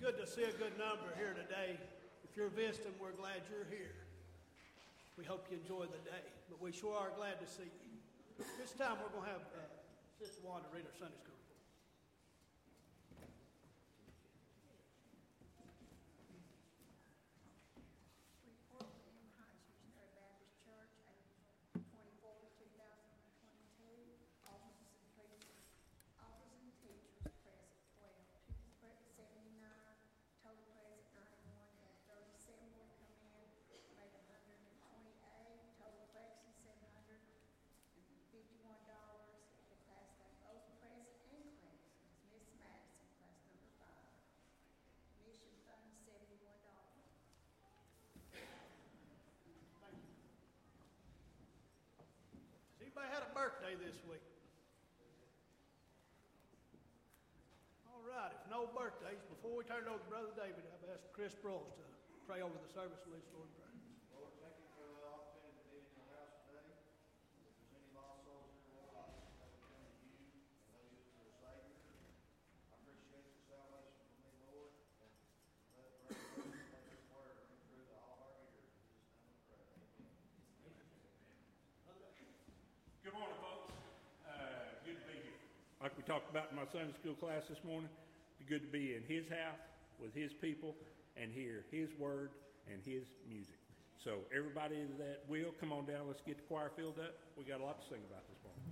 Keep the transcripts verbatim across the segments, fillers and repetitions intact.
good to see a good number here today. If you're visiting, we're glad you're here. We hope you enjoy the day, but we sure are glad to see you. This time we're going to have uh, Sister Wanda read our Sunday school. Anybody had a birthday this week? All right, if no birthdays, before we turn it over to Brother David, I've asked Chris Broyles to pray over the service and lead us Lord in prayer. Lord, thank you for the opportunity to be in your house today. If there's any lost souls here, Lord, I just have to come to you and know you as your Savior. I appreciate your salvation for me, Lord, and let the rest of us let this word ring through to all of our ears. In Jesus' name we pray. Amen. Good morning, folks. Uh, good to be here. Like we talked about in my Sunday school class this morning, it's good to be in his house with his people and hear his word and his music. So everybody that will, come on down. Let's get the choir filled up. We got a lot to sing about this morning.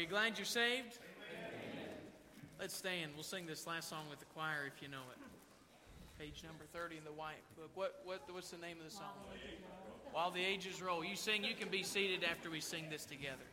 you glad you're saved? Amen. Let's stand. We'll sing this last song with the choir if you know it. Page number thirty in the white book. What, what, what's the name of the song? While the Ages Roll. You sing, you can be seated after we sing this together.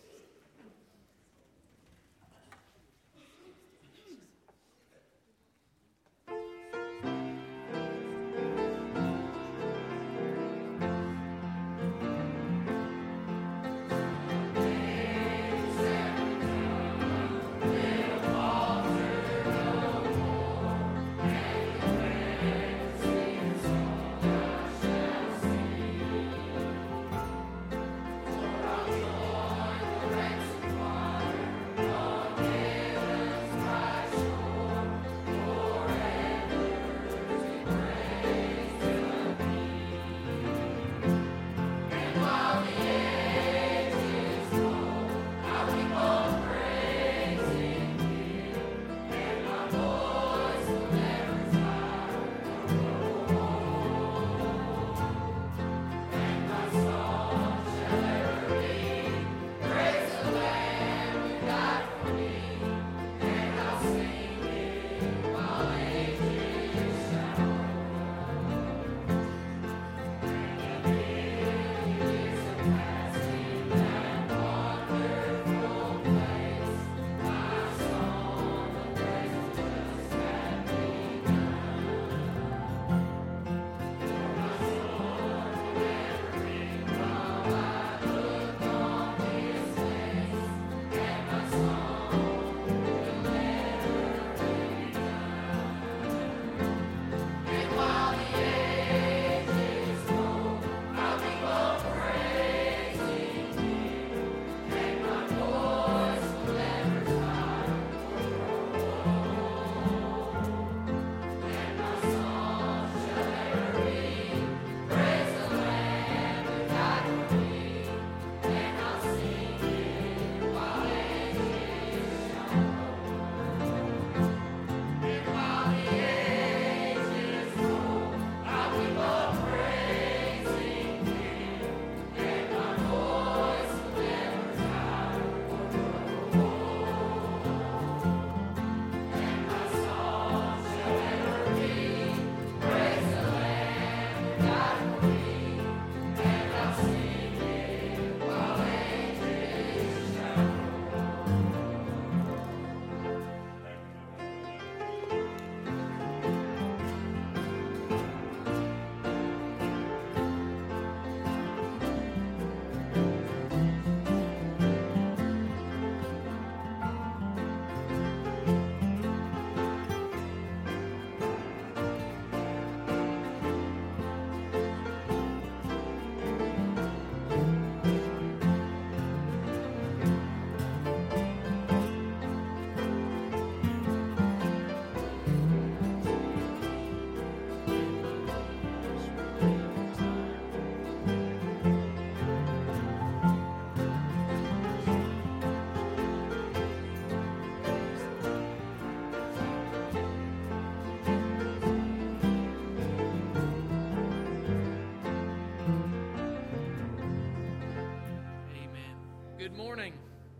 Good morning.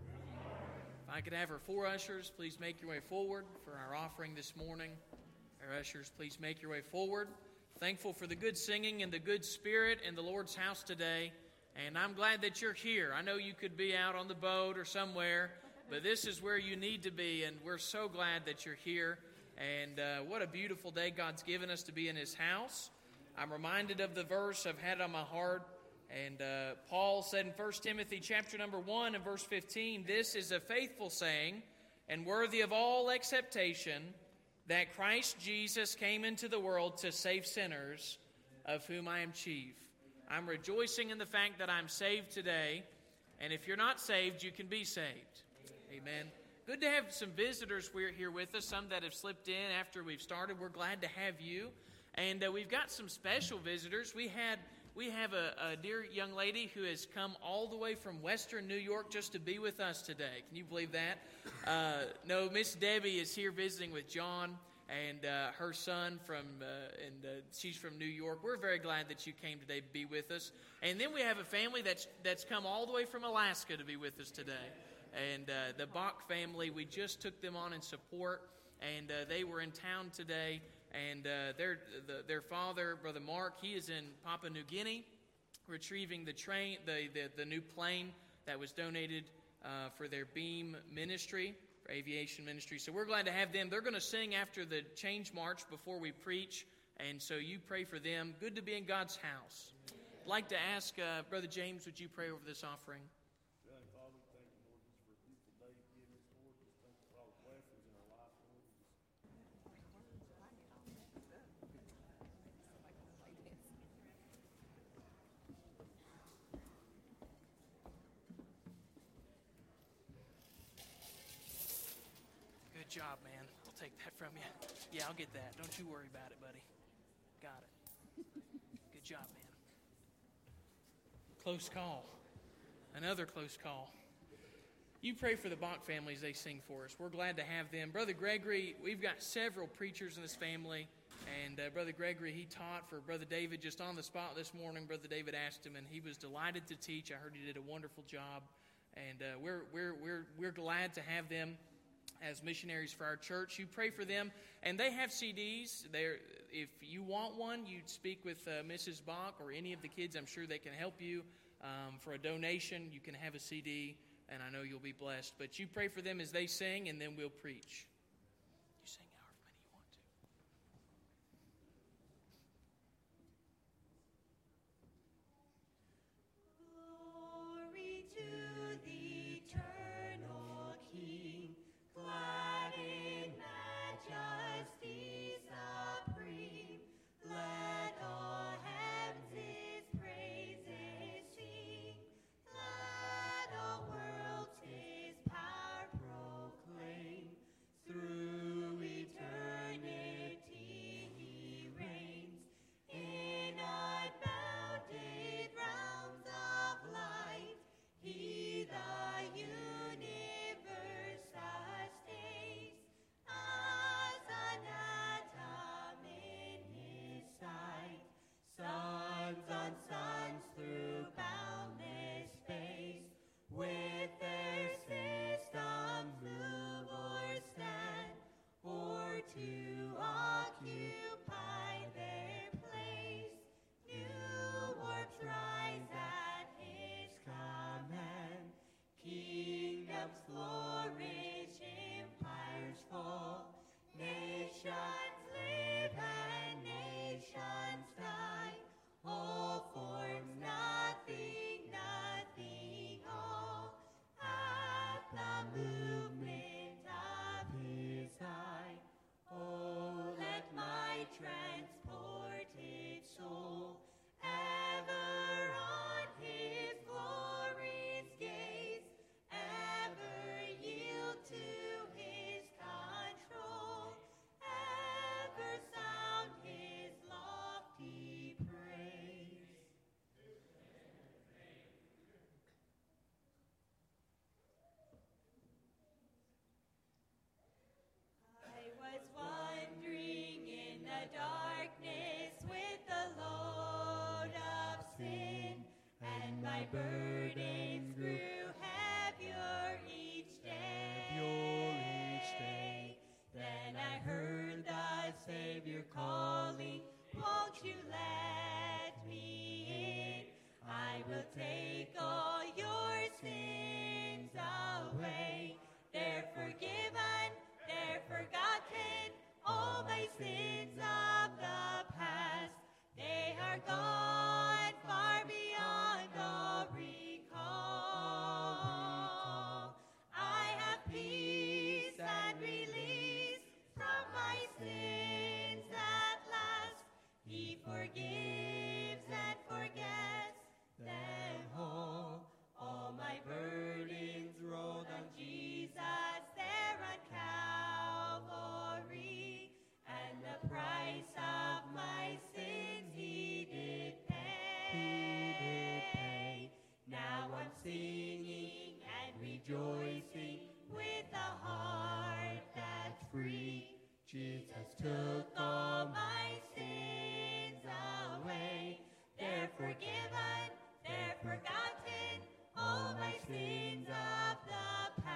If I could have our four ushers, please make your way forward for our offering this morning. Our ushers, please make your way forward. Thankful for the good singing and the good spirit in the Lord's house today. And I'm glad that you're here. I know you could be out on the boat or somewhere, but this is where you need to be, and we're so glad that you're here. And uh, what a beautiful day God's given us to be in His house. I'm reminded of the verse I've had on my heart. And uh, Paul said in First Timothy chapter number one and verse fifteen, "This is a faithful saying and worthy of all acceptation, that Christ Jesus came into the world to save sinners, of whom I am chief." I'm rejoicing in the fact that I'm saved today, and if you're not saved, you can be saved. Amen. Good to have some visitors here with us, some that have slipped in after we've started. We're glad to have you. And uh, we've got some special visitors. We had... We have a, a dear young lady who has come all the way from Western New York just to be with us today. Can you believe that? Uh, no, Miss Debbie is here visiting with John and uh, her son from, uh, and uh, she's from New York. We're very glad that you came today to be with us. And then we have a family that's that's come all the way from Alaska to be with us today. And uh, the Bach family, we just took them on in support, and uh, they were in town today. And uh, their the, their father, Brother Mark, he is in Papua New Guinea, retrieving the train, the the, the new plane that was donated uh, for their Beam ministry, for aviation ministry. So we're glad to have them. They're going to sing after the Change March before we preach, and so you pray for them. Good to be in God's house. I'd like to ask uh, Brother James, would you pray over this offering? Heavenly Father, thank you, Lord, just for a beautiful day you give us, Lord. Just thank you for all the blessings in our life, Lord. Just Good job, man. I'll take that from you. Yeah, I'll get that. Don't you worry about it, buddy. Got it. Good job, man. Close call. Another close call. You pray for the Bach family as they sing for us. We're glad to have them. Brother Gregory, we've got several preachers in this family. And uh, Brother Gregory, he taught for Brother David just on the spot this morning. Brother David asked him, and he was delighted to teach. I heard he did a wonderful job. And uh, we're, we're, we're, we're glad to have them as missionaries for our church. You pray for them, and they have C Ds. They're, if you want one, you'd speak with uh, Missus Bach or any of the kids. I'm sure they can help you um, for a donation. You can have a C D, and I know you'll be blessed. But you pray for them as they sing, and then we'll preach. You sing however many you want to. Glory to the eternal King, glad in majesty supreme. Let all heavens His praises sing. Let all worlds His power proclaim. Through eternity He reigns. In unbounded realms of light, He the universe sustains. As an atom in His sight, suns on suns through boundless space, with their systems move or stand, or to occupy their place. New orbs rise at His command, kingdoms flourish, empires fall, nations live and nations die. All forms nothing, nothing all, at the movement of His eye. Oh, let my transported soul ever on His glories gaze, ever yield to His control, ever sound His lofty praise. I was wandering in the darkness with the load of sin, and my burdens grew heavier each day. Then I heard the Savior calling, won't you let me in? I will take all your sins away. They're forgiven, they're forgotten, all my sins of the past. They are gone far beyond all recall. I have peace and release from my sins at last. He forgives and forgets them all. All my burdens rolled on Jesus there on Calvary, and the price of my sins He did pay. Now I'm singing and rejoicing with a heart that's free. Jesus took all my sins away. They're forgiven, they're forgotten, all my sins of the past.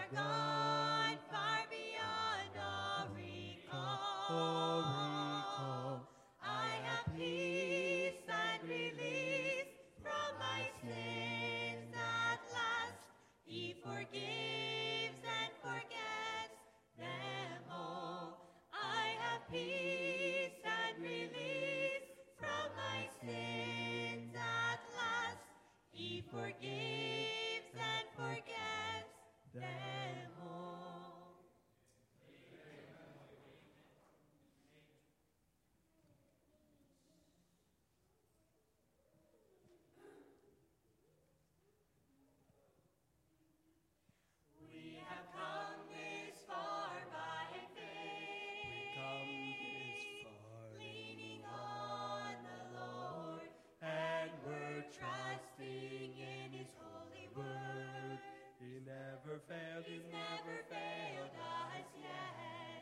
gone far beyond all recall. Oh, recall. I have peace and release from my sins at last. He forgives and forgets them all. I have peace and release from my sins at last. He forgives and forgets them all. We have come this far by faith, Come this far, leaning on the Lord, and we're trusting in His holy word. He never failed, He's never failed us yet.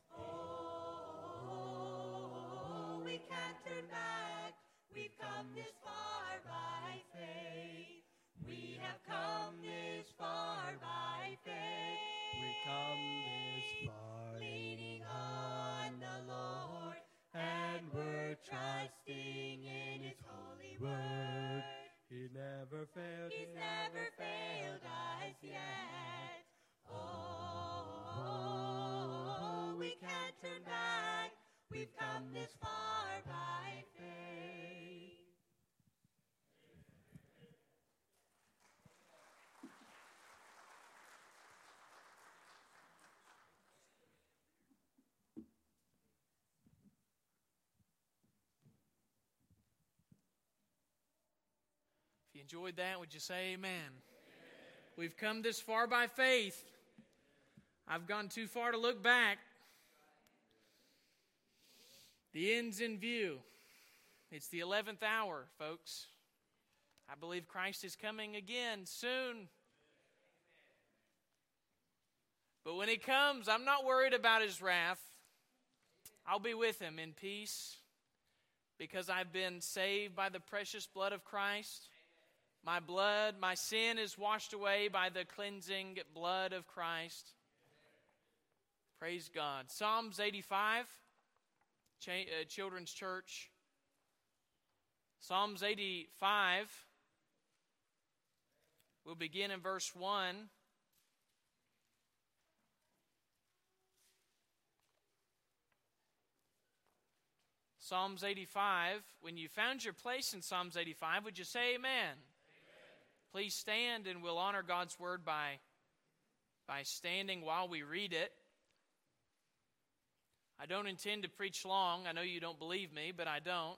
Oh, we can't turn back. We've come this far by faith. We have come this far by faith. We come this far, Leaning on the Lord, and we're trusting in His holy word. He never failed, He's never failed us yet. Oh, we can't turn back. We've come this far by faith. If you enjoyed that, would you say amen? Amen? We've come this far by faith. I've gone too far to look back. The end's in view. It's the eleventh hour, folks. I believe Christ is coming again soon. But when He comes, I'm not worried about His wrath. I'll be with Him in peace because I've been saved by the precious blood of Christ. My blood, my sin is washed away by the cleansing blood of Christ. Praise God. Psalms eighty-five, Ch- uh, Children's Church. Psalms eighty-five, we'll begin in verse one. Psalms eighty-five. When you found your place in Psalms eighty-five, would you say amen? Amen. Please stand, and we'll honor God's word by, by standing while we read it. I don't intend to preach long. I know you don't believe me, but I don't.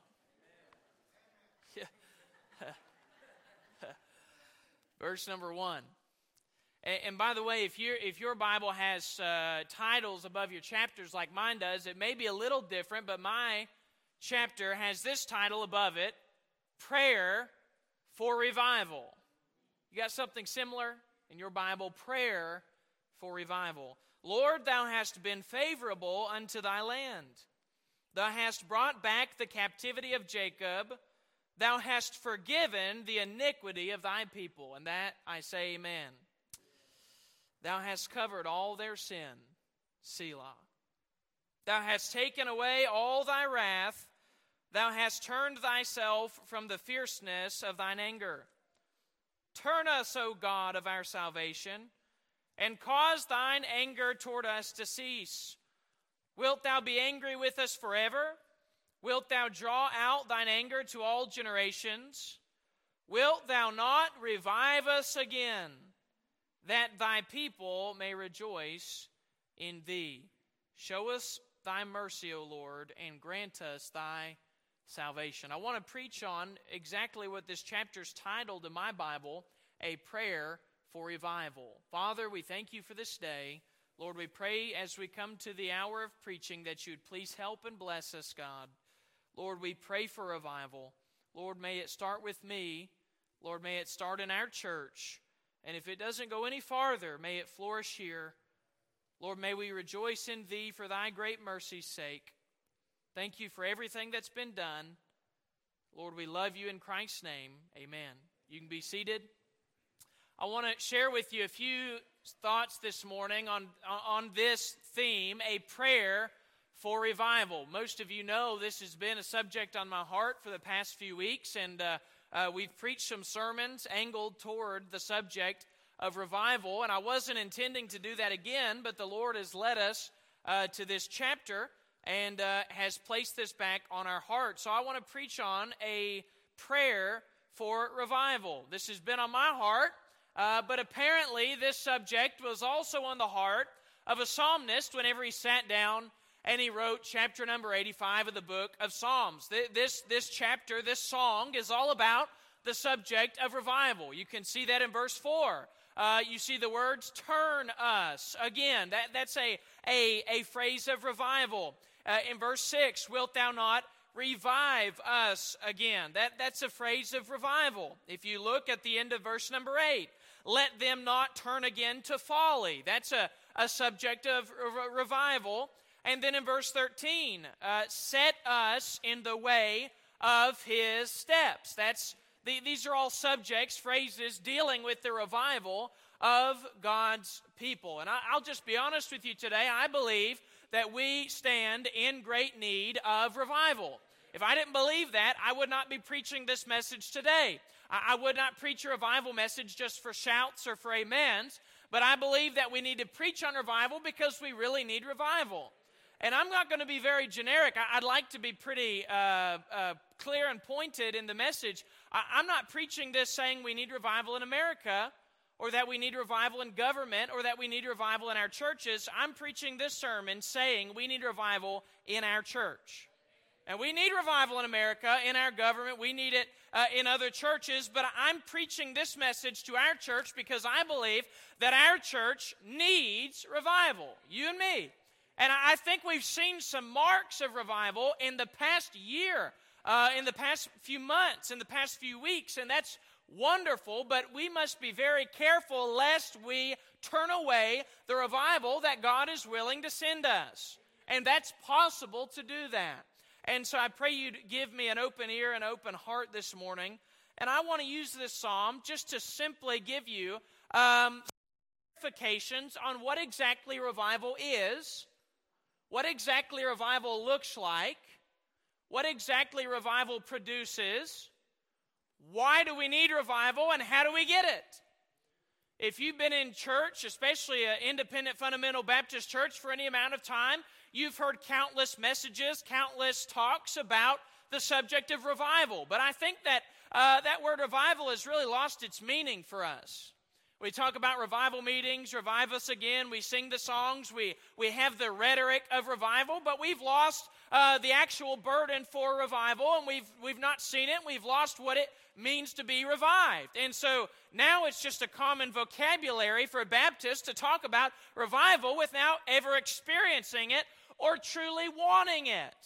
Verse number one. And, and by the way, if, you if your Bible has uh, titles above your chapters like mine does, it may be a little different, but my chapter has this title above it, Prayer for Revival. You got something similar in your Bible? Prayer for Revival. Lord, Thou hast been favorable unto Thy land. Thou hast brought back the captivity of Jacob. Thou hast forgiven the iniquity of Thy people. And that I say amen. Thou hast covered all their sin. Selah. Thou hast taken away all Thy wrath. Thou hast turned Thyself from the fierceness of Thine anger. Turn us, O God of our salvation, and cause Thine anger toward us to cease. Wilt Thou be angry with us forever? Wilt Thou draw out Thine anger to all generations? Wilt Thou not revive us again, that Thy people may rejoice in Thee? Show us Thy mercy, O Lord, and grant us Thy salvation. I want to preach on exactly what this chapter's titled in my Bible, A Prayer for Revival. Father, we thank You for this day. Lord, we pray as we come to the hour of preaching that You'd please help and bless us, God. Lord, we pray for revival. Lord, may it start with me. Lord, may it start in our church. And if it doesn't go any farther, may it flourish here. Lord, may we rejoice in Thee for Thy great mercy's sake. Thank You for everything that's been done. Lord, we love You in Christ's name. Amen. You can be seated. I want to share with you a few thoughts this morning on, on this theme, a prayer for revival. Most of you know this has been a subject on my heart for the past few weeks, and uh, uh, we've preached some sermons angled toward the subject of revival, and I wasn't intending to do that again, but the Lord has led us uh, to this chapter and uh, has placed this back on our heart. So I want to preach on a prayer for revival. This has been on my heart, uh, but apparently this subject was also on the heart of a psalmist whenever he sat down and he wrote chapter number eighty-five of the book of Psalms. This, this chapter, this song, is all about the subject of revival. You can see that in verse four. Uh, you see the words, turn us. Again, that, that's a, a, a phrase of revival. Uh, in verse six, wilt thou not revive us again? That, that's a phrase of revival. If you look at the end of verse number eight, let them not turn again to folly. That's a, a subject of re- revival. And then in verse thirteen, uh, set us in the way of his steps. That's the, these are all subjects, phrases dealing with the revival of God's people. And I, I'll just be honest with you today. I believe that we stand in great need of revival. If I didn't believe that, I would not be preaching this message today. I, I would not preach a revival message just for shouts or for amens, but I believe that we need to preach on revival because we really need revival. And I'm not going to be very generic. I, I'd like to be pretty uh, uh, clear and pointed in the message. I, I'm not preaching this saying we need revival in America, or that we need revival in government, or that we need revival in our churches. I'm preaching this sermon saying we need revival in our church. And we need revival in America, in our government. We need it uh, in other churches. But I'm preaching this message to our church because I believe that our church needs revival. You and me. And I think we've seen some marks of revival in the past year, uh, in the past few months, in the past few weeks. And that's wonderful, but we must be very careful lest we turn away the revival that God is willing to send us. And that's possible to do that. And so I pray you give me an open ear and open heart this morning. And I want to use this psalm just to simply give you um, clarifications on what exactly revival is, what exactly revival looks like, what exactly revival produces, why do we need revival, and how do we get it? If you've been in church, especially an independent fundamental Baptist church for any amount of time, you've heard countless messages, countless talks about the subject of revival. But I think that uh, that word revival has really lost its meaning for us. We talk about revival meetings, revive us again. We sing the songs. We, we have the rhetoric of revival, but we've lost uh, the actual burden for revival, and we've, we've not seen it. We've lost what it means to be revived. And so now it's just a common vocabulary for Baptists to talk about revival without ever experiencing it or truly wanting it.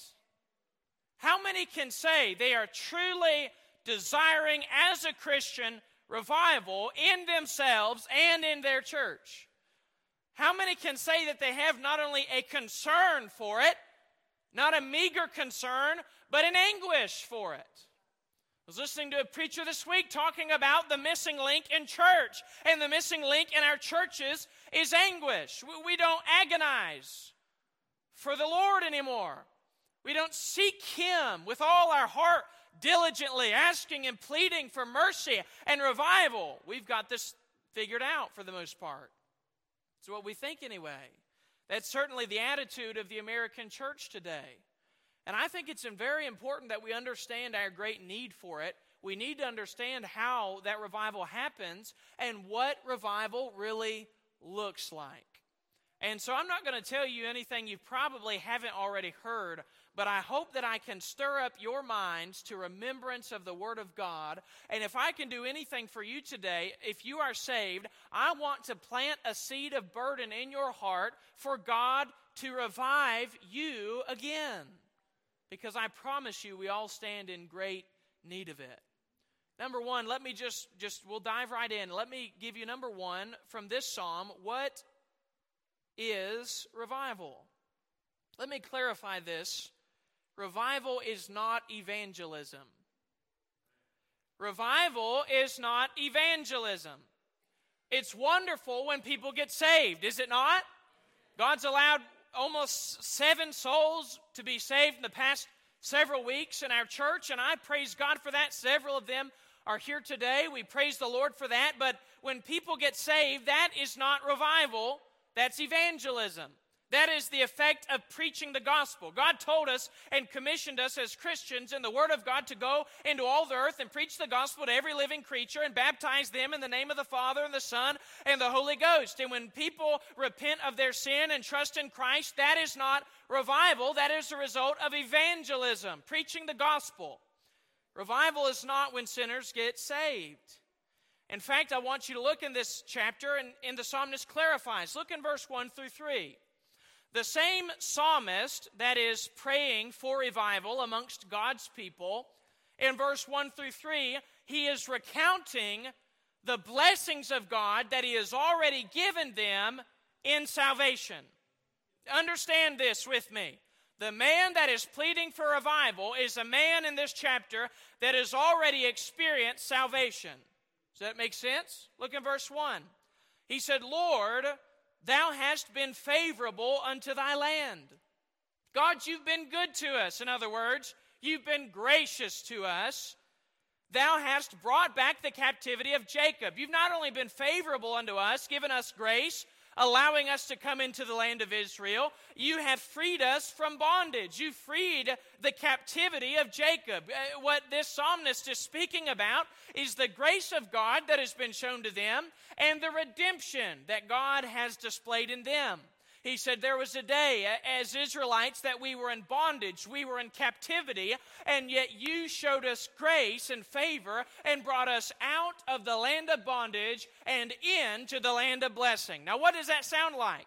How many can say they are truly desiring as a Christian revival in themselves and in their church? How many can say that they have not only a concern for it, not a meager concern, but an anguish for it? I was listening to a preacher this week talking about the missing link in church, and the missing link in our churches is anguish. We don't agonize for the Lord anymore. We don't seek Him with all our heart diligently, asking and pleading for mercy and revival. We've got this figured out for the most part. It's what we think anyway. That's certainly the attitude of the American church today. And I think it's very important that we understand our great need for it. We need to understand how that revival happens and what revival really looks like. And so I'm not going to tell you anything you probably haven't already heard, but I hope that I can stir up your minds to remembrance of the Word of God. And if I can do anything for you today, if you are saved, I want to plant a seed of burden in your heart for God to revive you again. Because I promise you, we all stand in great need of it. Number one, let me just, just we'll dive right in. Let me give you number one from this psalm. What is revival? Let me clarify this. Revival is not evangelism. Revival is not evangelism. It's wonderful when people get saved, is it not? God's allowed almost seven souls to be saved in the past several weeks in our church, and I praise God for that. Several of them are here today. We praise the Lord for that. But when people get saved, that is not revival. That's evangelism. That is the effect of preaching the gospel. God told us and commissioned us as Christians in the Word of God to go into all the earth and preach the gospel to every living creature and baptize them in the name of the Father and the Son and the Holy Ghost. And when people repent of their sin and trust in Christ, that is not revival. That is the result of evangelism, preaching the gospel. Revival is not when sinners get saved. In fact, I want you to look in this chapter, and, and the psalmist clarifies. Look in verse one through three. The same psalmist that is praying for revival amongst God's people, in verse one through three, he is recounting the blessings of God that he has already given them in salvation. Understand this with me. The man that is pleading for revival is a man in this chapter that has already experienced salvation. Does that make sense? Look in verse one. He said, Lord, Thou hast been favorable unto thy land. God, you've been good to us. In other words, you've been gracious to us. Thou hast brought back the captivity of Jacob. You've not only been favorable unto us, given us grace, allowing us to come into the land of Israel, you have freed us from bondage. You freed the captivity of Jacob. What this psalmist is speaking about is the grace of God that has been shown to them and the redemption that God has displayed in them. He said there was a day as Israelites that we were in bondage, we were in captivity, and yet you showed us grace and favor and brought us out of the land of bondage and into the land of blessing. Now, what does that sound like?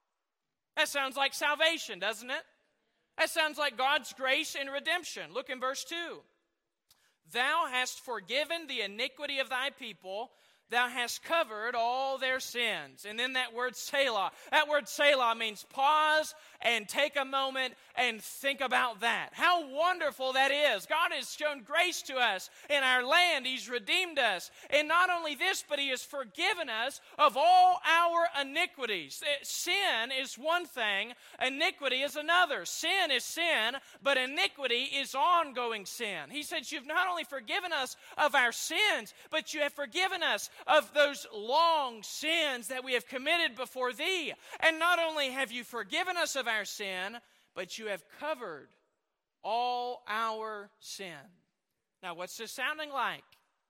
That sounds like salvation, doesn't it? That sounds like God's grace and redemption. Look in verse two. Thou hast forgiven the iniquity of thy people. Thou hast covered all their sins. And then that word Selah. That word Selah means pause and take a moment and think about that. How wonderful that is. God has shown grace to us in our land. He's redeemed us. And not only this, but He has forgiven us of all our iniquities. Sin is one thing. Iniquity is another. Sin is sin, but iniquity is ongoing sin. He said, you've not only forgiven us of our sins, but you have forgiven us of those long sins that we have committed before Thee. And not only have you forgiven us of our sin, but you have covered all our sin. Now, what's this sounding like?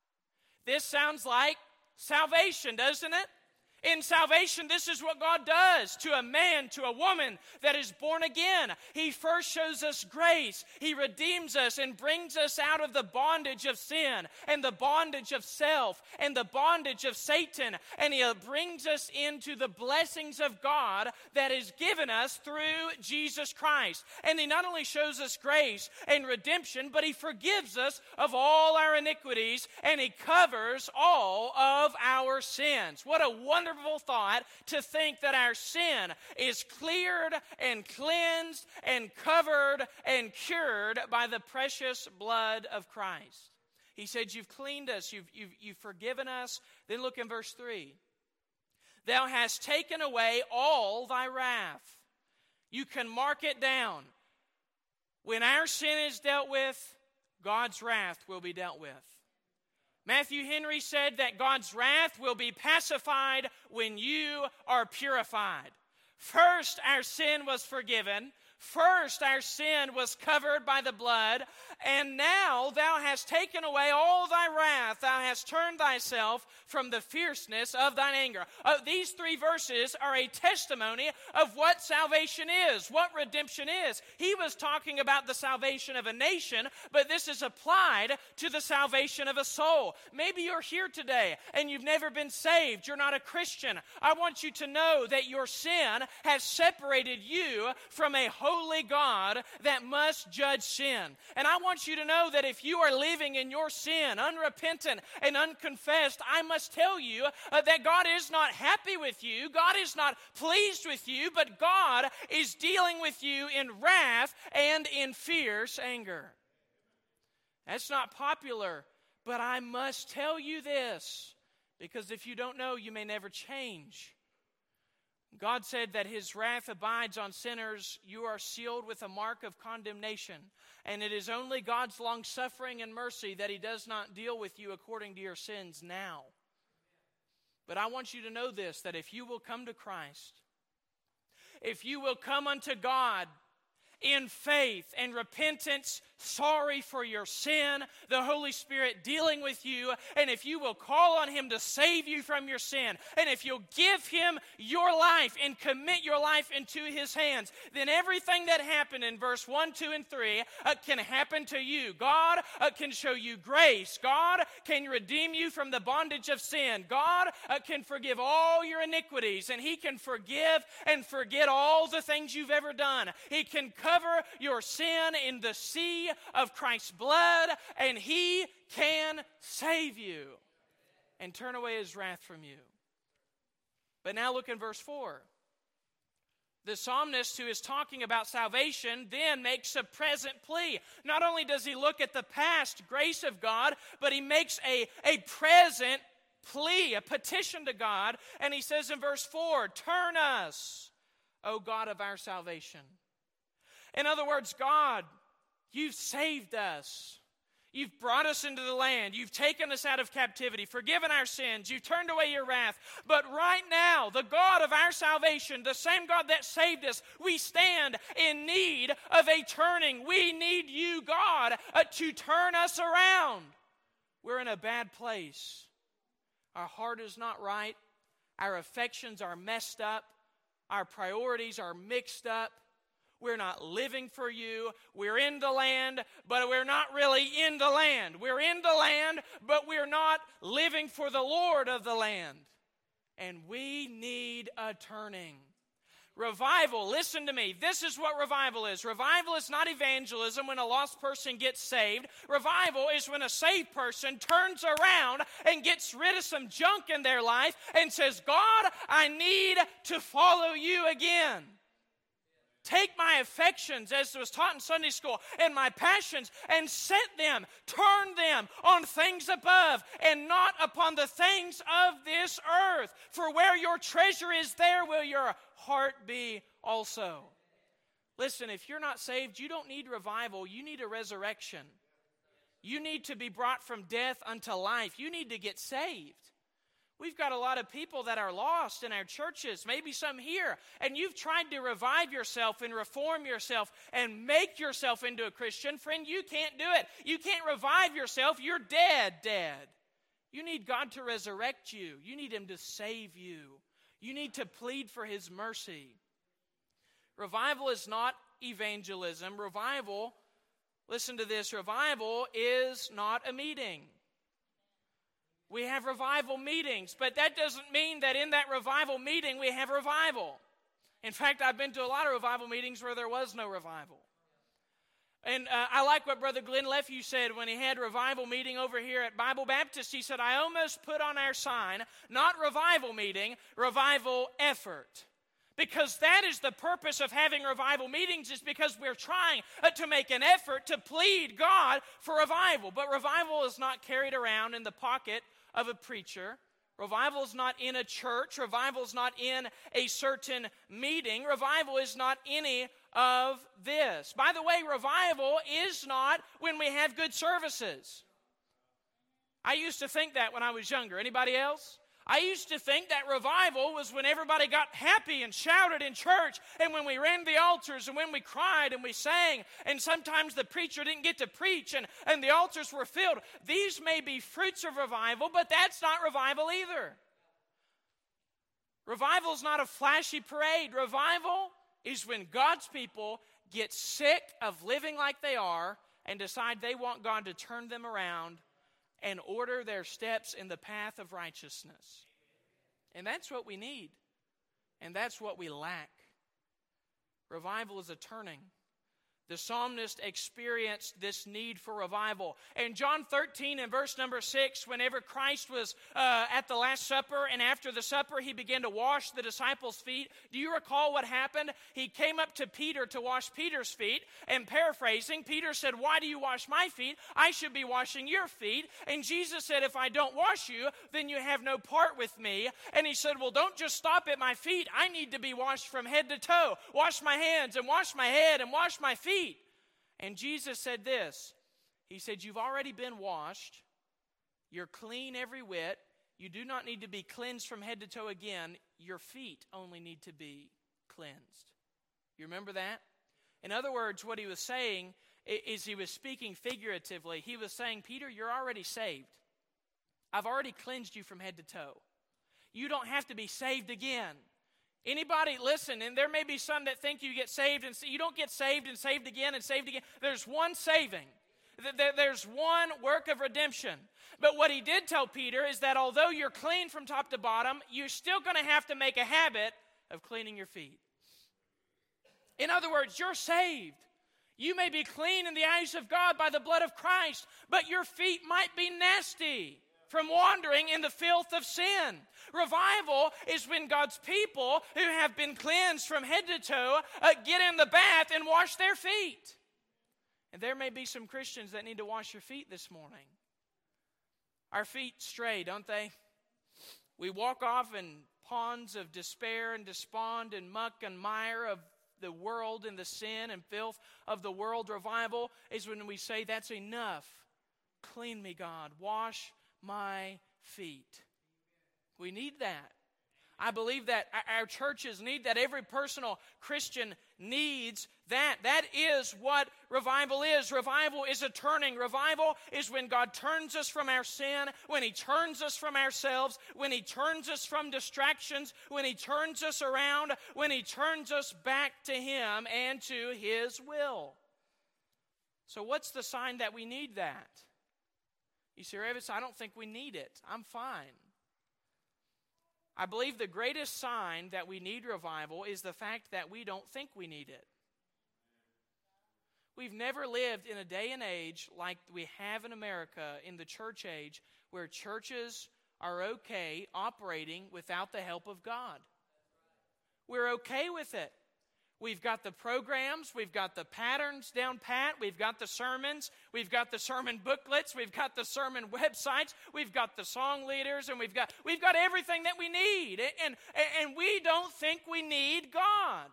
This sounds like salvation, doesn't it? In salvation, this is what God does to a man, to a woman that is born again. He first shows us grace. He redeems us and brings us out of the bondage of sin and the bondage of self and the bondage of Satan. And He brings us into the blessings of God that is given us through Jesus Christ. And He not only shows us grace and redemption, but He forgives us of all our iniquities and He covers all of our sins. What a wonderful thought to think that our sin is cleared and cleansed and covered and cured by the precious blood of Christ. He said, you've cleaned us, you've, you've, you've forgiven us. Then look in verse three. Thou hast taken away all thy wrath. You can mark it down. When our sin is dealt with, God's wrath will be dealt with. Matthew Henry said that God's wrath will be pacified when you are purified. First, our sin was forgiven. First, our sin was covered by the blood. And now thou hast taken away all thy wrath. Thou hast turned thyself from the fierceness of thine anger. Uh, these three verses are a testimony of what salvation is, what redemption is. He was talking about the salvation of a nation, but this is applied to the salvation of a soul. Maybe you're here today and you've never been saved. You're not a Christian. I want you to know that your sin has separated you from a holy God that must judge sin. And I want you to know that if you are living in your sin, unrepentant and unconfessed, I must tell you uh, that God is not happy with you. God is not pleased with you, but God is dealing with you in wrath and in fierce anger. That's not popular, but I must tell you this, Because if you don't know, you may never change. God said that His wrath abides on sinners. You are sealed with a mark of condemnation. And it is only God's long-suffering and mercy that He does not deal with you according to your sins now. But I want you to know this, that if you will come to Christ, if you will come unto God in faith and repentance, sorry for your sin, the Holy Spirit dealing with you, and if you will call on Him to save you from your sin, and if you'll give Him your life and commit your life into His hands, then everything that happened in verse one, two, and three uh, can happen to you. God uh, can show you grace. God can redeem you from the bondage of sin. God uh, can forgive all your iniquities, and He can forgive and forget all the things you've ever done. He can cover your sin in the sea of Christ's blood, and He can save you and turn away His wrath from you. But now look in verse four. The psalmist who is talking about salvation then makes a present plea. Not only does he look at the past grace of God, but he makes a, a present plea, a petition to God, and he says in verse four, "Turn us, O God of our salvation." In other words, God, You've saved us. You've brought us into the land. You've taken us out of captivity, forgiven our sins. You've turned away your wrath. But right now, the God of our salvation, the same God that saved us, we stand in need of a turning. We need You, God, uh, to turn us around. We're in a bad place. Our heart is not right. Our affections are messed up. Our priorities are mixed up. We're not living for You. We're in the land, but we're not really in the land. We're in the land, but we're not living for the Lord of the land. And we need a turning. Revival, listen to me. This is what revival is. Revival is not evangelism when a lost person gets saved. Revival is when a saved person turns around and gets rid of some junk in their life and says, "God, I need to follow You again. Take my affections, as was taught in Sunday school, and my passions, and set them, turn them on things above, and not upon the things of this earth. For where your treasure is, there will your heart be also." Listen, if you're not saved, you don't need revival. You need a resurrection. You need to be brought from death unto life. You need to get saved. We've got a lot of people that are lost in our churches, maybe some here, and you've tried to revive yourself and reform yourself and make yourself into a Christian. Friend, you can't do it. You can't revive yourself. You're dead, dead. You need God to resurrect you. You need Him to save you. You need to plead for His mercy. Revival is not evangelism. Revival, listen to this, revival is not a meeting. We have revival meetings, but that doesn't mean that in that revival meeting we have revival. In fact, I've been to a lot of revival meetings where there was no revival. And uh, I like what Brother Glenn Lefew said when he had revival meeting over here at Bible Baptist. He said, "I almost put on our sign, not revival meeting, revival effort." Because that is the purpose of having revival meetings, is because we're trying uh, to make an effort to plead God for revival. But revival is not carried around in the pocket of a preacher. Revival is not in a church. Revival is not in a certain meeting. Revival is not any of this. By the way, revival is not when we have good services. I used to think that when I was younger. Anybody else? I used to think that revival was when everybody got happy and shouted in church, and when we ran the altars, and when we cried and we sang, and sometimes the preacher didn't get to preach, and, and the altars were filled. These may be fruits of revival, but that's not revival either. Revival is not a flashy parade. Revival is when God's people get sick of living like they are and decide they want God to turn them around and order their steps in the path of righteousness. And that's what we need. And that's what we lack. Revival is a turning. the psalmist experienced this need for revival. In John thirteen and verse number six, whenever Christ was uh, at the Last Supper, and after the supper he began to wash the disciples' feet, do you recall what happened? He came up to Peter to wash Peter's feet, and paraphrasing, Peter said, "Why do you wash my feet? I should be washing your feet." And Jesus said, "If I don't wash you, then you have no part with me." And he said, "Well, don't just stop at my feet. I need to be washed from head to toe. Wash my hands and wash my head and wash my feet." And Jesus said this. He said, "You've already been washed. You're clean every whit. You do not need to be cleansed from head to toe again. Your feet only need to be cleansed." You remember that? In other words, what he was saying is he was speaking figuratively. He was saying, "Peter, you're already saved. I've already cleansed you from head to toe. You don't have to be saved again." Anybody, listen, and there may be some that think you get saved and you don't get saved and saved again and saved again. There's one saving. There's one work of redemption. But what he did tell Peter is that although you're clean from top to bottom, you're still going to have to make a habit of cleaning your feet. In other words, you're saved. You may be clean in the eyes of God by the blood of Christ, but your feet might be nasty from wandering in the filth of sin. Revival is when God's people who have been cleansed from head to toe uh, get in the bath and wash their feet. And there may be some Christians that need to wash your feet this morning. Our feet stray, don't they? We walk off in ponds of despair and despond and muck and mire of the world and the sin and filth of the world. Revival is when we say, "That's enough. Clean me, God. Wash my feet." We need that. I believe that our churches need that. Every personal Christian needs that. That is what revival is. Revival is a turning. Revival is when God turns us from our sin, when He turns us from ourselves, when He turns us from distractions, when He turns us around, when He turns us back to Him and to His will. So what's the sign that we need that? You say, "Revis, I don't think we need it. I'm fine." I believe the greatest sign that we need revival is the fact that we don't think we need it. We've never lived in a day and age like we have in America in the church age, where churches are okay operating without the help of God. We're okay with it. We've got the programs, we've got the patterns down pat, we've got the sermons, we've got the sermon booklets, we've got the sermon websites, we've got the song leaders, and we've got we've got everything that we need. And, and we don't think we need God.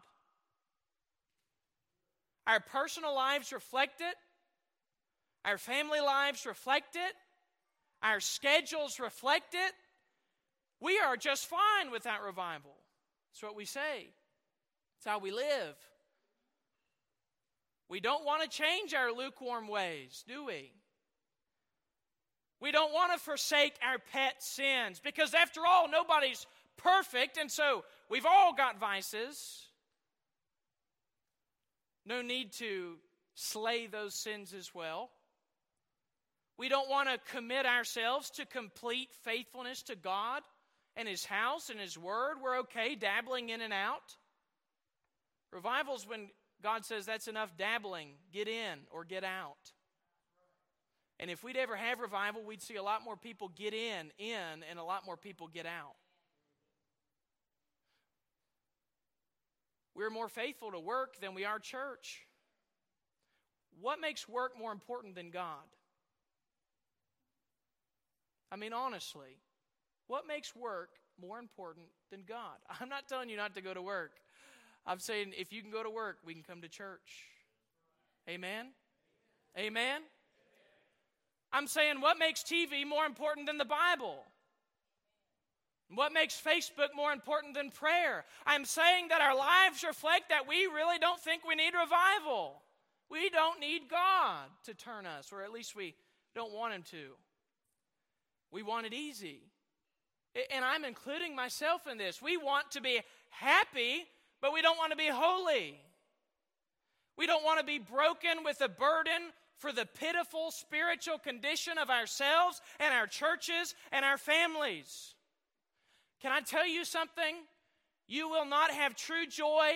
Our personal lives reflect it. Our family lives reflect it. Our schedules reflect it. We are just fine without revival. That's what we say. It's how we live. We don't want to change our lukewarm ways, do we? We don't want to forsake our pet sins, because after all, nobody's perfect, and so we've all got vices. No need to slay those sins as well. We don't want to commit ourselves to complete faithfulness to God and His house and His word. We're okay dabbling in and out. Revival's when God says, "That's enough dabbling. Get in or get out." And if we'd ever have revival, we'd see a lot more people get in, in, and a lot more people get out. We're more faithful to work than we are church. What makes work more important than God? I mean, honestly, what makes work more important than God? I'm not telling you not to go to work. I'm saying if you can go to work, we can come to church. Amen? Amen? I'm saying what makes T V more important than the Bible? What makes Facebook more important than prayer? I'm saying that our lives reflect that we really don't think we need revival. We don't need God to turn us, or at least we don't want Him to. We want it easy. And I'm including myself in this. We want to be happy, but we don't want to be holy. We don't want to be broken with a burden for the pitiful spiritual condition of ourselves and our churches and our families. Can I tell you something? You will not have true joy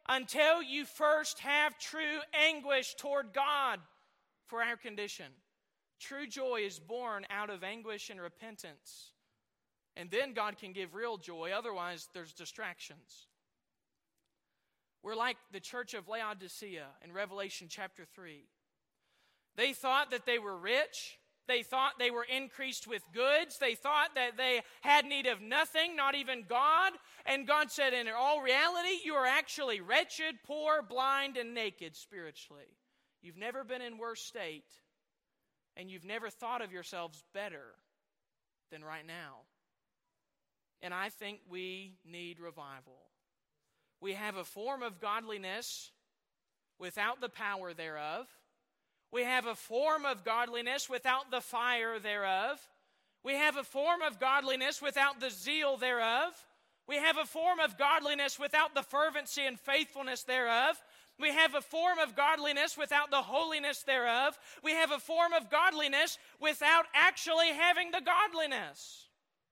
until you first have true anguish toward God for our condition. True joy is born out of anguish and repentance. And then God can give real joy. Otherwise, there's distractions. We're like the church of Laodicea in Revelation chapter three. They thought that they were rich. They thought they were increased with goods. They thought that they had need of nothing, not even God. And God said, in all reality, you are actually wretched, poor, blind, and naked spiritually. You've never been in worse state, and you've never thought of yourselves better than right now. And I think we need revival. We have a form of godliness without the power thereof. We have a form of godliness without the fire thereof. We have a form of godliness without the zeal thereof. We have a form of godliness without the fervency and faithfulness thereof. We have a form of godliness without the holiness thereof. We have a form of godliness without actually having the godliness.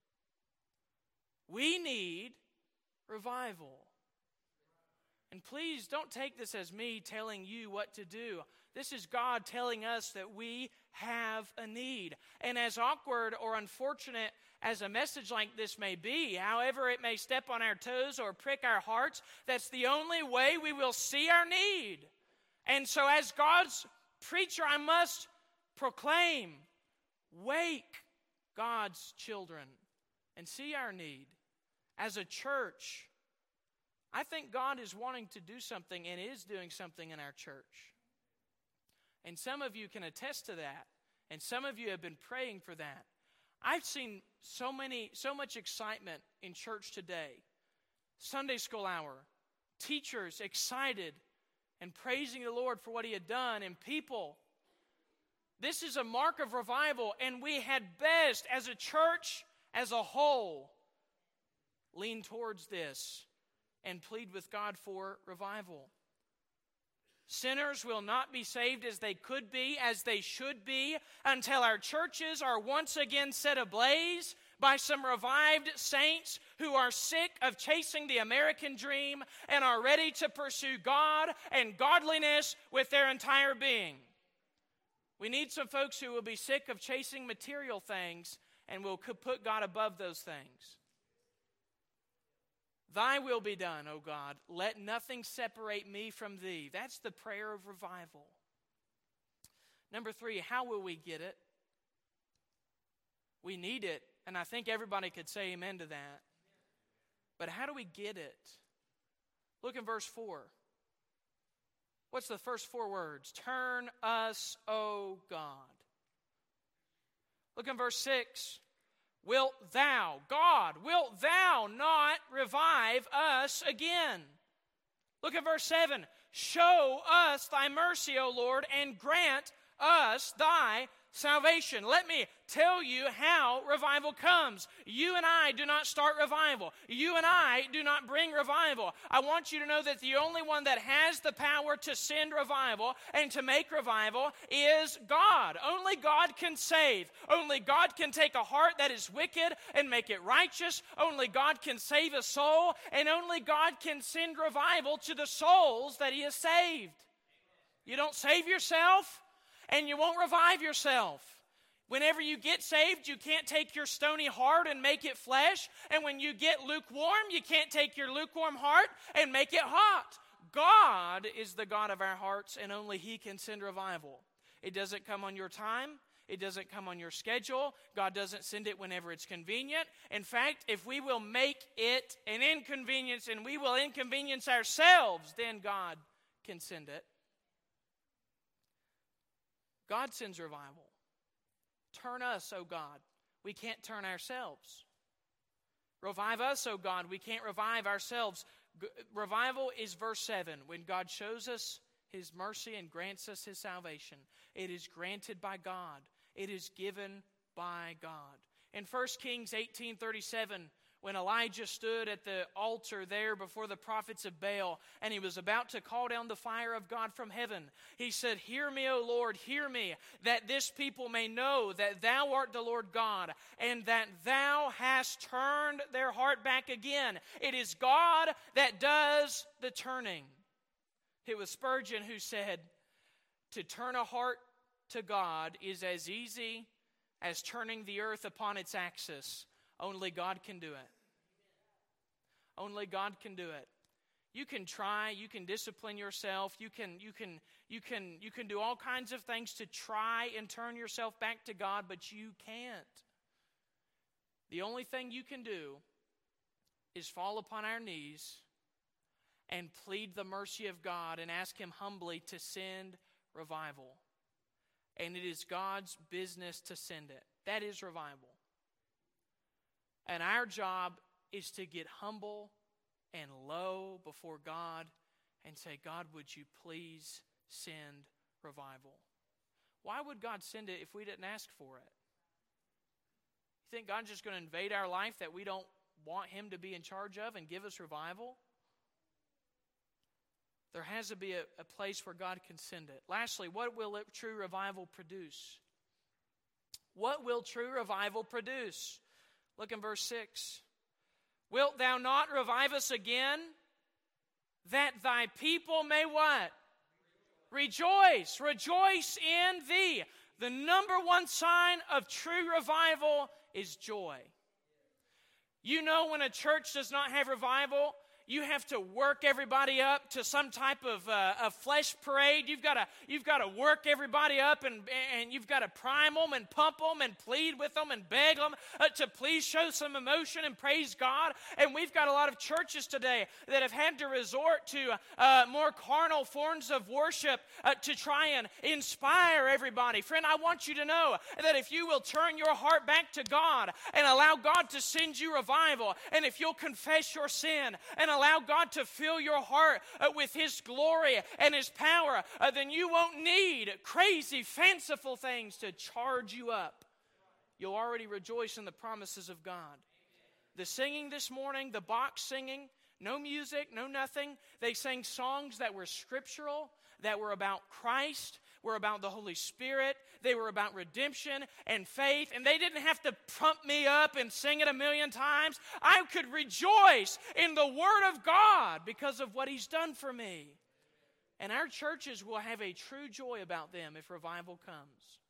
We need revival. And please don't take this as me telling you what to do. This is God telling us that we have a need. And as awkward or unfortunate as a message like this may be, however it may step on our toes or prick our hearts, that's the only way we will see our need. And so as God's preacher, I must proclaim, wake God's children and see our need. As a church, I think God is wanting to do something and is doing something in our church. And some of you can attest to that. And some of you have been praying for that. I've seen so many, so much excitement in church today. Sunday school hour, teachers excited and praising the Lord for what He had done, and people. This is a mark of revival, and we had best, as a church, as a whole, lean towards this and plead with God for revival. Sinners will not be saved as they could be, as they should be, until our churches are once again set ablaze by some revived saints who are sick of chasing the American dream and are ready to pursue God and godliness with their entire being. We need some folks who will be sick of chasing material things and will put God above those things. Thy will be done, O God. Let nothing separate me from Thee. That's the prayer of revival. Number three, how will we get it? We need it, and I think everybody could say amen to that. But how do we get it? Look in verse four. What's the first four words? Turn us, O God. Look in verse six. Wilt thou, God, wilt thou not revive us again? Look at verse seven. Show us thy mercy, O Lord, and grant us thy salvation. Let me tell you how revival comes. You and I do not start revival. You and I do not bring revival. I want you to know that the only one that has the power to send revival and to make revival is God. Only God can save. Only God can take a heart that is wicked and make it righteous. Only God can save a soul, and only God can send revival to the souls that He has saved. You don't save yourself, and you won't revive yourself. Whenever you get saved, you can't take your stony heart and make it flesh. And when you get lukewarm, you can't take your lukewarm heart and make it hot. God is the God of our hearts, and only He can send revival. It doesn't come on your time. It doesn't come on your schedule. God doesn't send it whenever it's convenient. In fact, if we will make it an inconvenience and we will inconvenience ourselves, then God can send it. God sends revival. Turn us, O God. We can't turn ourselves. Revive us, O God. We can't revive ourselves. G- revival is verse seven. When God shows us His mercy and grants us His salvation, it is granted by God. It is given by God. In First Kings eighteen thirty-seven, when Elijah stood at the altar there before the prophets of Baal, and he was about to call down the fire of God from heaven, he said, "Hear me, O Lord, hear me, that this people may know that Thou art the Lord God, and that Thou hast turned their heart back again." It is God that does the turning. It was Spurgeon who said, to turn a heart to God is as easy as turning the earth upon its axis. Only God can do it. Only God can do it. You can try, you can discipline yourself, you can, you can, you can, you can do all kinds of things to try and turn yourself back to God, but you can't. The only thing you can do is fall upon our knees and plead the mercy of God and ask Him humbly to send revival. And it is God's business to send it. That is revival. And our job is to get humble and low before God and say, God, would you please send revival? Why would God send it if we didn't ask for it? You think God's just going to invade our life that we don't want Him to be in charge of and give us revival? There has to be a, a place where God can send it. Lastly, what will it, true revival produce? What will true revival produce? Look in verse six. Wilt thou not revive us again, that thy people may what? Rejoice. Rejoice in thee. The number one sign of true revival is joy. You know when a church does not have revival, you have to work everybody up to some type of uh, a flesh parade. You've got to you've got to work everybody up, and and you've got to prime them and pump them and plead with them and beg them uh, to please show some emotion and praise God. And we've got a lot of churches today that have had to resort to uh, more carnal forms of worship uh, to try and inspire everybody. Friend, I want you to know that if you will turn your heart back to God and allow God to send you revival, and if you'll confess your sin and allow God to fill your heart uh, with His glory and His power, uh, then you won't need crazy, fanciful things to charge you up. You'll already rejoice in the promises of God. The singing this morning, the box singing, no music, no nothing. They sang songs that were scriptural, that were about Christ, were about the Holy Spirit. They were about redemption and faith. And they didn't have to pump me up and sing it a million times. I could rejoice in the Word of God because of what He's done for me. And our churches will have a true joy about them if revival comes.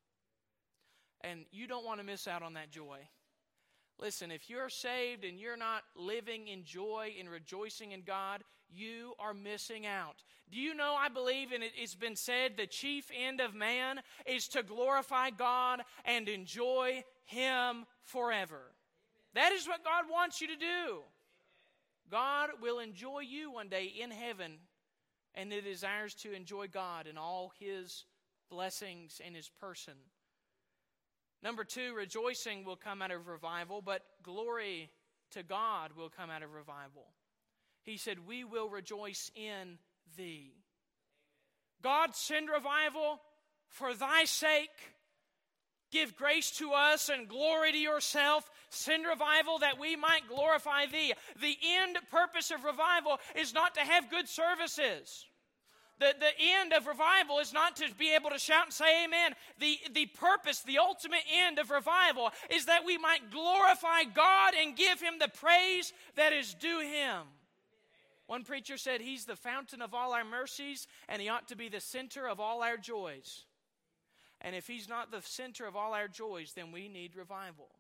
And you don't want to miss out on that joy. Listen, if you're saved and you're not living in joy and rejoicing in God, you are missing out. Do you know, I believe, and it's been said, the chief end of man is to glorify God and enjoy Him forever. That is what God wants you to do. God will enjoy you one day in heaven, and it is ours to enjoy God and all His blessings in His person. Number two, rejoicing will come out of revival, but glory to God will come out of revival. He said, we will rejoice in thee. God, send revival for thy sake. Give grace to us and glory to yourself. Send revival that we might glorify thee. The end purpose of revival is not to have good services. The, the end of revival is not to be able to shout and say amen. The, the purpose, the ultimate end of revival is that we might glorify God and give Him the praise that is due Him. One preacher said He's the fountain of all our mercies, and He ought to be the center of all our joys. And if He's not the center of all our joys, then we need revival.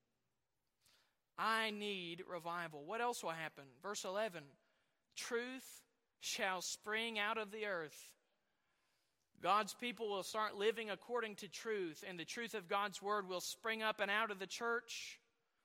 I need revival. What else will happen? Verse eleven, truth shall spring out of the earth. God's people will start living according to truth, and the truth of God's word will spring up and out of the church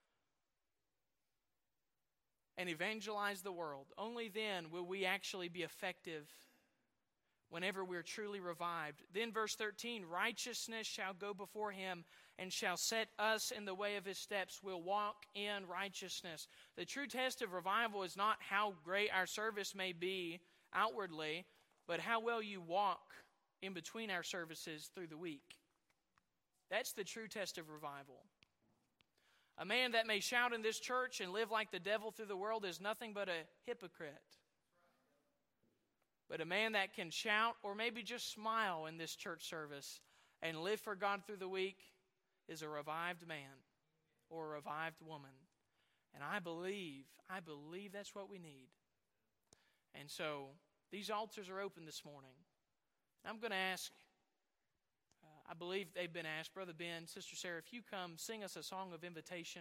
and evangelize the world. Only then will we actually be effective whenever we're truly revived. Then verse thirteen, righteousness shall go before Him and shall set us in the way of His steps. We'll walk in righteousness. The true test of revival is not how great our service may be outwardly, but how well you walk in between our services through the week. That's the true test of revival. A man that may shout in this church and live like the devil through the world is nothing but a hypocrite. But a man that can shout or maybe just smile in this church service and live for God through the week is a revived man or a revived woman. And I believe, I believe that's what we need. And so These altars are open this morning. I'm going to ask, uh, I believe they've been asked, Brother Ben, Sister Sarah, if you come, sing us a song of invitation.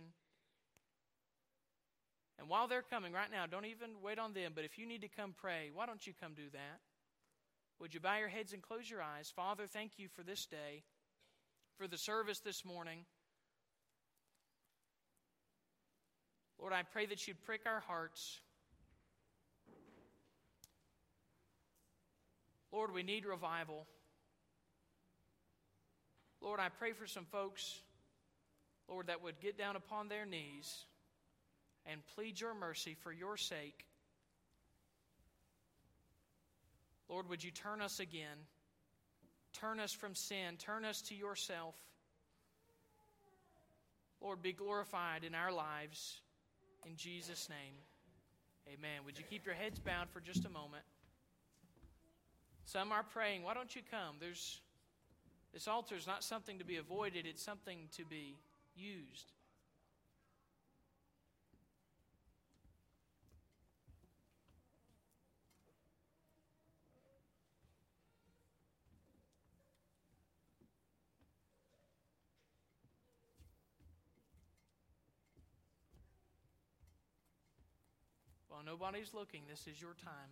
And while they're coming right now, don't even wait on them, but if you need to come pray, why don't you come do that? Would you bow your heads and close your eyes? Father, thank you for this day, for the service this morning. Lord, I pray that you'd prick our hearts. Lord, we need revival. Lord, I pray for some folks, Lord, that would get down upon their knees and plead your mercy for your sake. Lord, would you turn us again? Turn us from sin. Turn us to yourself. Lord, be glorified in our lives. In Jesus' name, amen. Would you keep your heads bowed for just a moment? Some are praying. Why don't you come? There's, this altar is not something to be avoided. It's something to be used. While nobody's looking, this is your time.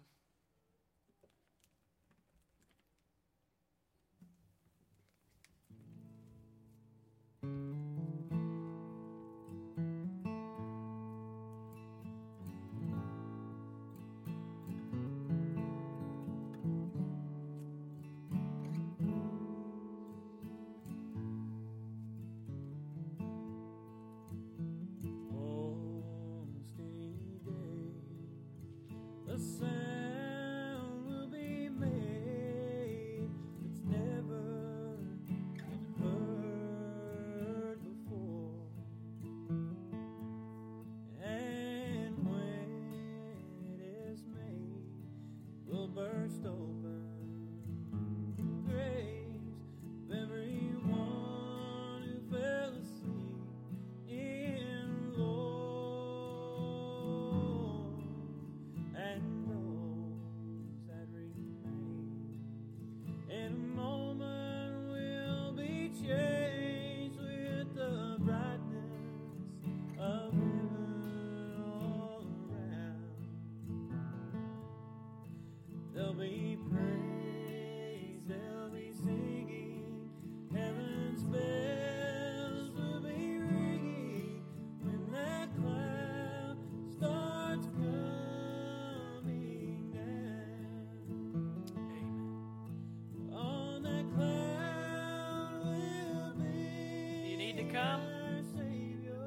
The sound will be made that's never been heard before. And when it is made, we'll burst open the graves of everyone who fell asleep in the Lord. And those that remain in a moment will be changed with the brightness of heaven all around. There'll be praise, there'll be singing, heaven's bells will be ringing when that cloud starts coming down. Amen. On that cloud will be You need to come. our Savior,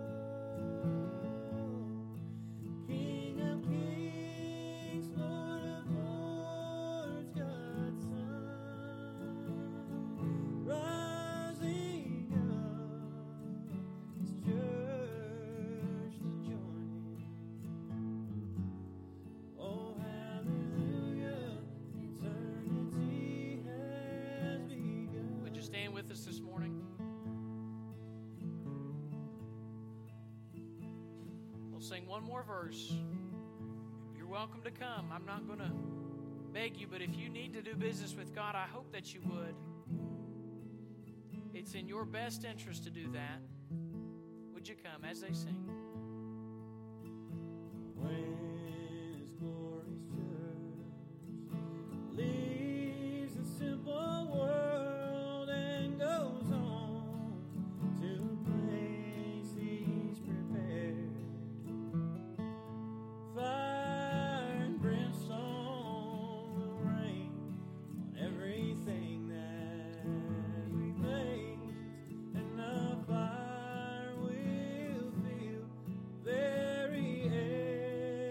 King of kings, Lord of lords, God's Son, rising up, His church to join Him. Oh, hallelujah, eternity has begun. Would you stand with us this morning? We'll sing one more verse. You're welcome to come. I'm not going to beg you, but if you need to do business with God, I hope that you would. It's in your best interest to do that. Would you come as they sing? When His glorious church leaves the simple world and goes on to a place He's prepared, fire and brimstone will rain on everything that remains, and the fire will fill very air.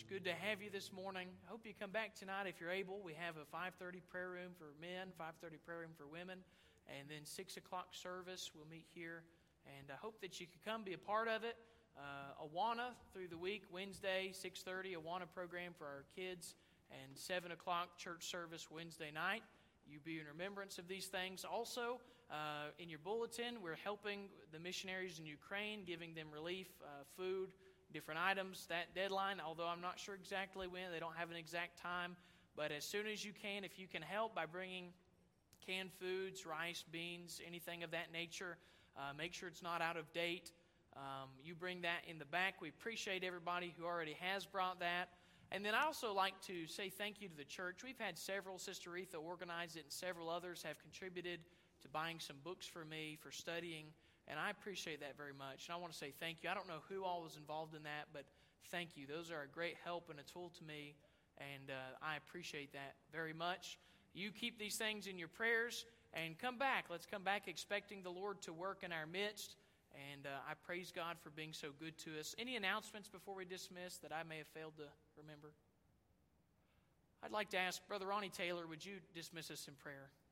much. Good to have you this morning. I hope you come back tonight if you're able. We have a five thirty prayer room for men, five thirty prayer room for women, and then six o'clock service. We'll meet here, and I hope that you could come be a part of it. Uh, Awana through the week, Wednesday, six thirty, Awana program for our kids, and seven o'clock church service Wednesday night. You be in remembrance of these things. Also, uh, in your bulletin, we're helping the missionaries in Ukraine, giving them relief, uh, food, different items. That deadline, although I'm not sure exactly when, they don't have an exact time, but as soon as you can, if you can help by bringing canned foods, rice, beans, anything of that nature, uh, make sure it's not out of date. Um, you bring that in the back. We appreciate everybody who already has brought that. And then I also like to say thank you to the church. We've had several, Sister Retha organized it, and several others have contributed to buying some books for me for studying, and I appreciate that very much. And I want to say thank you. I don't know who all was involved in that, but thank you. Those are a great help and a tool to me, and uh, I appreciate that very much. You keep these things in your prayers, and come back. Let's come back expecting the Lord to work in our midst. And uh, I praise God for being so good to us. Any announcements before we dismiss that I may have failed to remember? I'd like to ask Brother Ronnie Taylor, would you dismiss us in prayer?